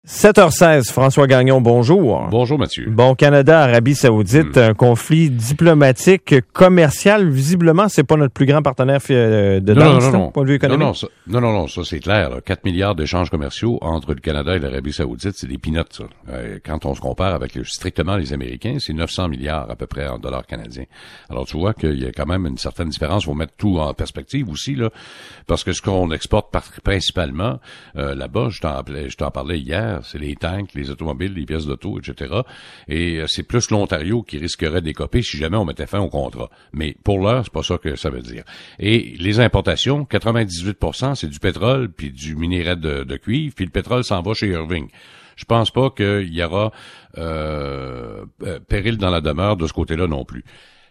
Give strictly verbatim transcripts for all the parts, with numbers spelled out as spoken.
sept heures seize, François Gagnon, bonjour. Bonjour, Mathieu. Bon, Canada, Arabie Saoudite, hmm. un conflit diplomatique, commercial. Visiblement, c'est pas notre plus grand partenaire de non, danse, non, non, non. point de vue économique. Non, non, ça, non, non, non, ça c'est clair. Là. quatre milliards d'échanges commerciaux entre le Canada et l'Arabie Saoudite, c'est des peanuts, ça. Euh, quand on se compare avec le, strictement les Américains, c'est neuf cents milliards à peu près en dollars canadiens. Alors, tu vois qu'il y a quand même une certaine différence. Il faut mettre tout en perspective aussi, là, parce que ce qu'on exporte par, principalement euh, là-bas, je t'en, je t'en parlais hier, c'est les tanks, les automobiles, les pièces d'auto, et cetera. Et euh, c'est plus l'Ontario qui risquerait d'écoper si jamais on mettait fin au contrat. Mais pour l'heure, c'est pas ça que ça veut dire. Et les importations, quatre-vingt-dix-huit pour cent, c'est du pétrole puis du minerai de, de cuivre, puis le pétrole s'en va chez Irving. Je pense pas qu'il y aura euh, péril dans la demeure de ce côté-là non plus.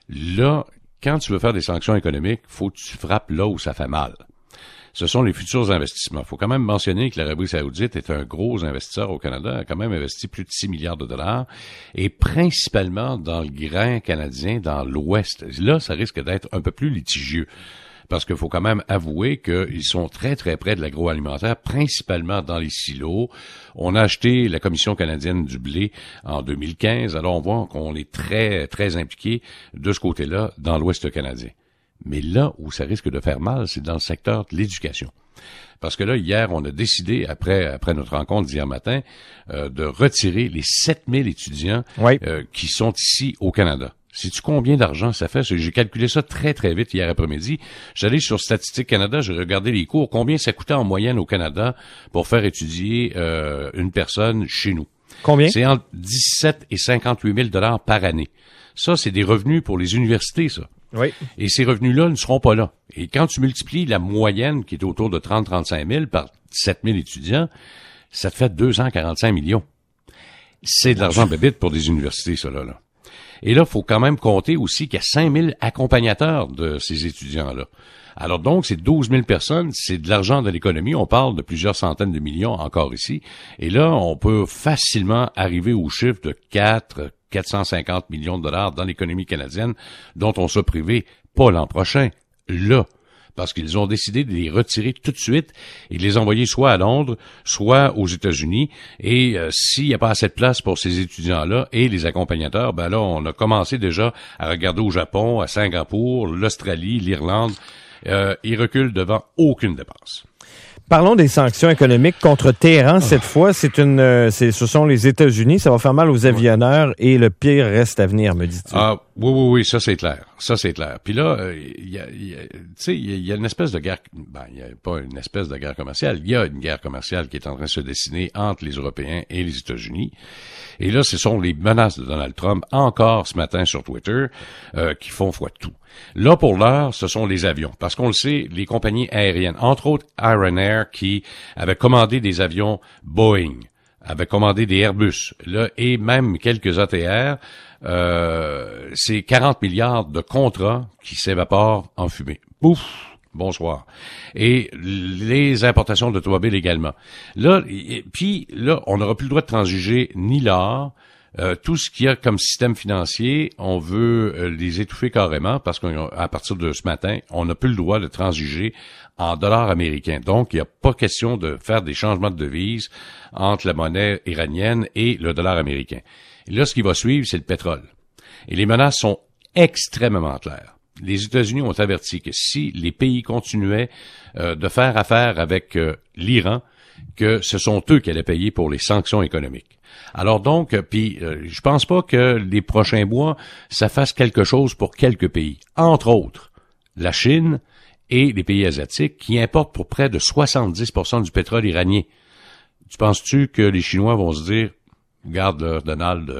Là, quand tu veux faire des sanctions économiques, faut que tu frappes là où ça fait mal. Ce sont les futurs investissements. Il faut quand même mentionner que l'Arabie Saoudite est un gros investisseur au Canada, a quand même investi plus de six milliards de dollars, et principalement dans le grain canadien, dans l'Ouest. Là, ça risque d'être un peu plus litigieux, parce qu'il faut quand même avouer qu'ils sont très, très près de l'agroalimentaire, principalement dans les silos. On a acheté la Commission canadienne du blé en deux mille quinze, alors on voit qu'on est très, très impliqué de ce côté-là dans l'Ouest canadien. Mais là où ça risque de faire mal, c'est dans le secteur de l'éducation. Parce que là, hier, on a décidé, après après notre rencontre d'hier matin, euh, de retirer les sept mille étudiants oui. euh, qui sont ici au Canada. Sais-tu combien d'argent ça fait? J'ai calculé ça très, très vite hier après-midi. J'allais sur Statistique Canada, j'ai regardé les cours, combien ça coûtait en moyenne au Canada pour faire étudier euh, une personne chez nous. Combien? C'est entre dix-sept et cinquante-huit mille dollars par année. Ça, c'est des revenus pour les universités, ça. Oui. Et ces revenus-là ne seront pas là. Et quand tu multiplies la moyenne, qui est autour de trente à trente-cinq mille par sept mille étudiants, ça te fait deux cent quarante-cinq millions. C'est de l'argent bébite pour des universités, ça, là. là. Et là, il faut quand même compter aussi qu'il y a cinq mille accompagnateurs de ces étudiants-là. Alors donc, c'est douze mille personnes, c'est de l'argent de l'économie. On parle de plusieurs centaines de millions encore ici. Et là, on peut facilement arriver au chiffre de quatre, quatre cent cinquante millions de dollars dans l'économie canadienne, dont on s'est privé pas l'an prochain, là. Parce qu'ils ont décidé de les retirer tout de suite et de les envoyer soit à Londres, soit aux États-Unis. Et euh, s'il n'y a pas assez de place pour ces étudiants-là et les accompagnateurs, ben là, on a commencé déjà à regarder au Japon, à Singapour, l'Australie, l'Irlande. Euh, ils reculent devant aucune dépense. Parlons des sanctions économiques contre Téhéran. Cette fois, c'est une, euh, c'est, ce sont les États-Unis. Ça va faire mal aux avionneurs et le pire reste à venir, me dis-tu. Ah, oui, oui, oui, ça c'est clair. Ça c'est clair. Puis là, il euh, y a, y a tu sais, il y, y a une espèce de guerre. Ben, il y a pas une espèce de guerre commerciale. Il y a une guerre commerciale qui est en train de se dessiner entre les Européens et les États-Unis. Et là, ce sont les menaces de Donald Trump, encore ce matin sur Twitter, euh, qui font foi de tout. Là, pour l'heure, ce sont les avions. Parce qu'on le sait, les compagnies aériennes, entre autres Iron Air, qui avaient commandé des avions Boeing, avaient commandé des Airbus, là, et même quelques A T R, euh, c'est quarante milliards de contrats qui s'évaporent en fumée. Pouf! Bonsoir. Et les importations d'automobiles également. Là, et, puis là, on n'aura plus le droit de transiger ni l'or, euh, tout ce qu'il y a comme système financier, on veut euh, les étouffer carrément parce qu'à partir de ce matin, on n'a plus le droit de transiger en dollars américains. Donc, il n'y a pas question de faire des changements de devises entre la monnaie iranienne et le dollar américain. Et là, ce qui va suivre, c'est le pétrole. Et les menaces sont extrêmement claires. Les États-Unis ont averti que si les pays continuaient euh, de faire affaire avec euh, l'Iran, que ce sont eux qui allaient payer pour les sanctions économiques. Alors donc, euh, puis euh, je pense pas que les prochains mois, ça fasse quelque chose pour quelques pays. Entre autres, la Chine et les pays asiatiques qui importent pour près de soixante-dix pour cent du pétrole iranien. Tu penses-tu que les Chinois vont se dire, regarde là, Donald,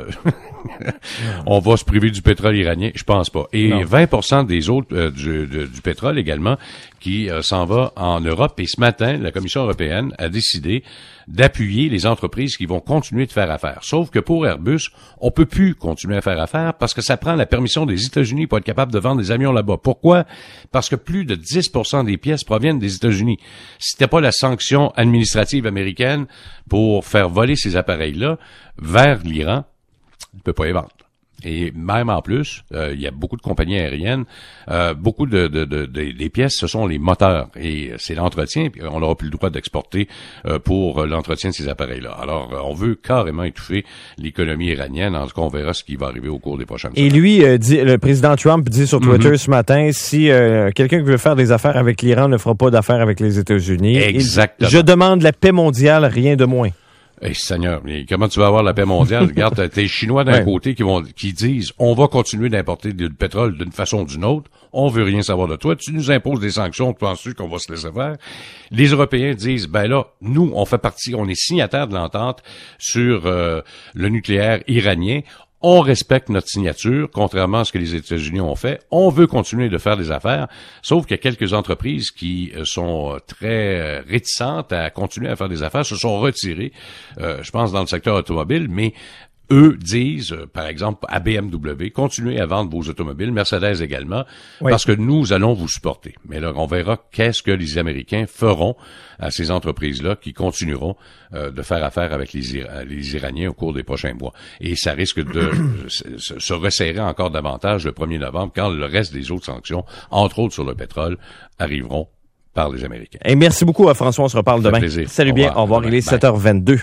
on va se priver du pétrole iranien? Je pense pas. Et non. vingt pour cent des autres euh, du, de, du pétrole également qui euh, s'en va en Europe. Et ce matin, la Commission européenne a décidé d'appuyer les entreprises qui vont continuer de faire affaire. Sauf que pour Airbus, on peut plus continuer à faire affaire parce que ça prend la permission des États-Unis pour être capable de vendre des avions là-bas. Pourquoi? Parce que plus de dix pour cent des pièces proviennent des États-Unis. Si c'était pas la sanction administrative américaine pour faire voler ces appareils-là vers l'Iran, il peut pas les vendre. Et même en plus, euh, il y a beaucoup de compagnies aériennes, euh, beaucoup de, de, de, de des pièces, ce sont les moteurs et c'est l'entretien. Puis on n'aura plus le droit d'exporter euh, pour l'entretien de ces appareils-là. Alors, euh, on veut carrément étouffer l'économie iranienne. En tout cas, on verra ce qui va arriver au cours des prochaines semaines. Et lui, euh, dit, le président Trump dit sur Twitter mm-hmm. ce matin, si euh, quelqu'un qui veut faire des affaires avec l'Iran ne fera pas d'affaires avec les États-Unis, exactement. Il, je demande la paix mondiale, rien de moins. Eh, Seigneur, mais comment tu vas avoir la paix mondiale? Regarde, t'es Chinois d'un ouais. côté qui vont, qui disent, on va continuer d'importer du pétrole d'une façon ou d'une autre. On veut rien savoir de toi. Tu nous imposes des sanctions. Penses-tu qu'on va se laisser faire? Les Européens disent, ben là, nous, on fait partie, on est signataires de l'entente sur euh, le nucléaire iranien. On respecte notre signature, contrairement à ce que les États-Unis ont fait. On veut continuer de faire des affaires, sauf qu'il y a quelques entreprises qui sont très réticentes à continuer à faire des affaires, se sont retirées, euh, je pense, dans le secteur automobile, mais eux disent, euh, par exemple, à B M W, continuez à vendre vos automobiles, Mercedes également, oui. parce que nous allons vous supporter. Mais là, on verra qu'est-ce que les Américains feront à ces entreprises-là qui continueront euh, de faire affaire avec les, Ira- les Iraniens au cours des prochains mois. Et ça risque de se, se resserrer encore davantage le premier novembre quand le reste des autres sanctions, entre autres sur le pétrole, arriveront par les Américains. Et merci beaucoup à François, on se reparle demain. Plaisir. Salut au bien, revoir. au revoir, il est sept heures vingt-deux.